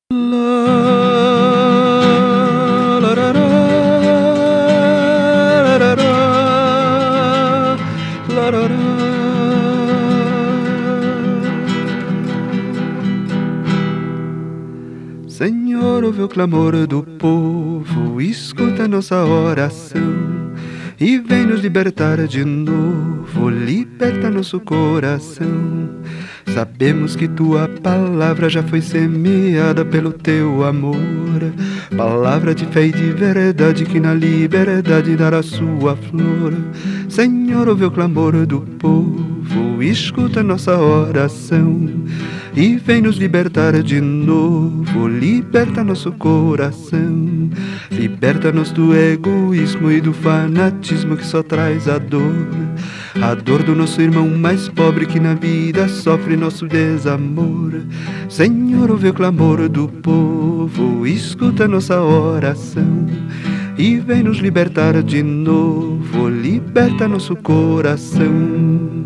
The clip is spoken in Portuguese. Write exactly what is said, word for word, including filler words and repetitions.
Senhor, ouve o clamor do povo, escuta nossa oração e vem nos libertar de novo, liberta nosso coração. Sabemos que tua palavra já foi semeada pelo teu amor, palavra de fé e de verdade que na liberdade dará sua flor. Senhor, ouve o clamor do povo, escuta nossa oração e vem nos libertar de novo, liberta nosso coração. Liberta-nos do egoísmo e do fanatismo que só traz a dor, a dor do nosso irmão mais pobre que na vida sofre nosso desamor. Senhor, ouve o clamor do povo, escuta nossa oração e vem nos libertar de novo, liberta nosso coração.